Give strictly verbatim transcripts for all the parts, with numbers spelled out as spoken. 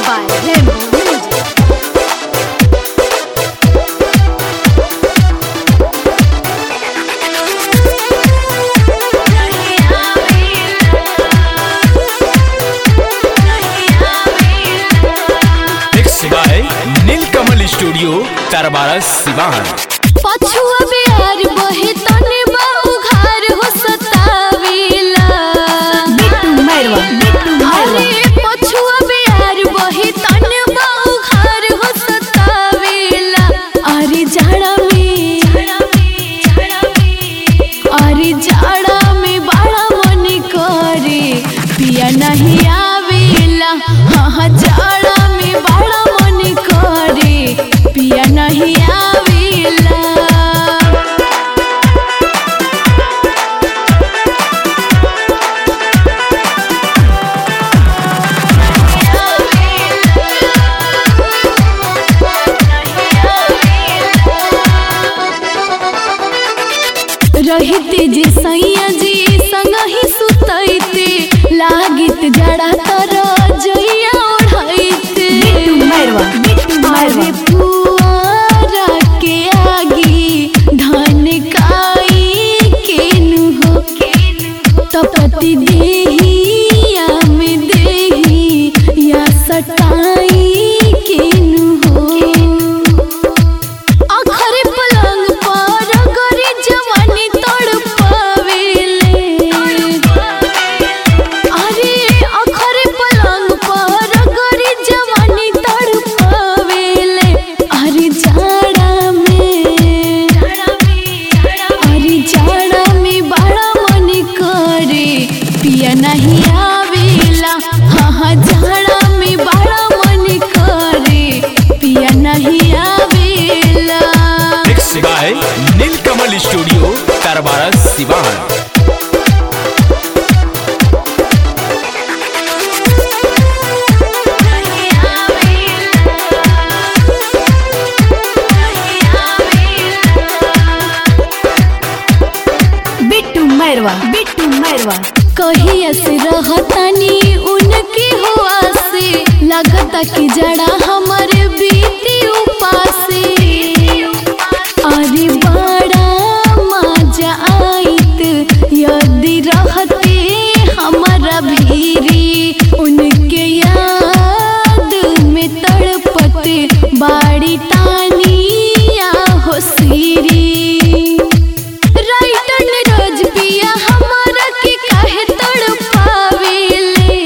by Rainbow Music. Neelkamal studio Tarbara Siwan. पछुआ बिहार बहे तने बाऊ घर हो सतावेला बिट्टू मैरवा बिट्टू मैरवा पछुआ बिहार बहे तने बाऊ घर हो सतावेला। अरे जाड़ा में अरे जाड़ा में बड़ा मन करे पिया नहीं आवेला। हाँ हाँ जाड़ा में बड़ा मन करे पिया नहीं आवेला। रहते जे सैया जी संग ही सुतैते लागित जड़ा तर जइया ओढ़ैते। अरे पुआरा के आगी धन काई केनु हो तपति देहिया में देही या सटाई केनु हो। अखरे पलंग पर गरी जवानी तड़पावेले। अरे अखरे पलंग पर गरी जवानी तड़पावेले। अरे जाड़ा में अरे जाड़ा में बड़ा मन करे पिया नहीं आवेला। हाँ हाँ जाड़ा में बड़ा मन करे पिया नहीं आवेला। By Neelkamal studio Tarbara Siwan. बिट्टू मैरवा बिट्टू मैरवा कहिया से रहतानी उनकी हुआ से लगता कि जड़ा हमारे बीती उपासे। अरे बड़ा मजा आइत यदि रहते हमारा भीरी उनके याद में तड़पते बाड़ी तानिया हो सीरी। रोज पिया हमारा के काहे तड़पावेले।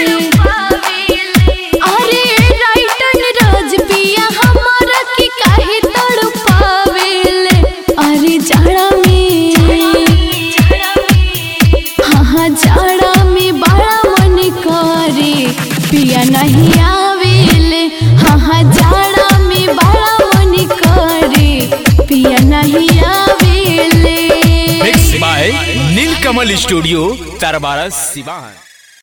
अरे राइटन रोज पिया हमारा के काहे तड़पावेले। अरे जाड़ा में हाँ हाँ जाड़ा में बड़ा मन करे पिया नहीं आवेले। हाँ हाँ जाड़ा में बड़ा मन करे पिया नहीं आवेले। नीलकमल स्टूडियो तरबारा सिवान।